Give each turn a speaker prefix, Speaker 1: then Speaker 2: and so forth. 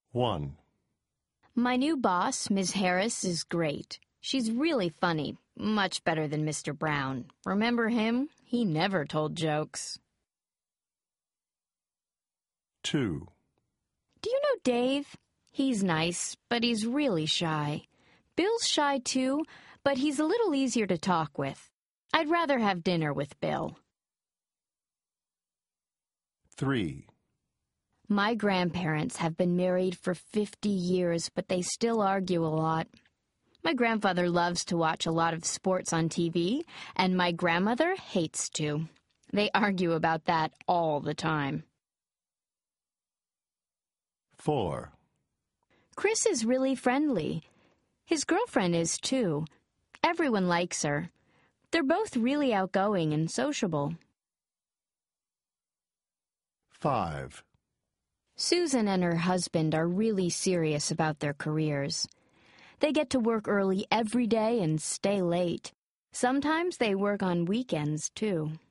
Speaker 1: 1.
Speaker 2: My new boss, Ms. Harris, is great. She's really funny, much better than Mr. Brown. Remember him? He never told jokes.
Speaker 1: 2.
Speaker 2: Do you know Dave? He's nice, but he's really shy. Bill's shy too, but he's a little easier to talk with. I'd rather have dinner with Bill.
Speaker 1: 3.
Speaker 2: My grandparents have been married for 50 years, but they still argue a lot. My grandfather loves to watch a lot of sports on TV, and my grandmother hates to. They argue about that all the time.
Speaker 1: 4.
Speaker 2: Chris is really friendly. His girlfriend is too. Everyone likes her. They're both really outgoing and sociable.
Speaker 1: 5.
Speaker 2: Susan and her husband are really serious about their careers. They get to work early every day and stay late. Sometimes they work on weekends, too.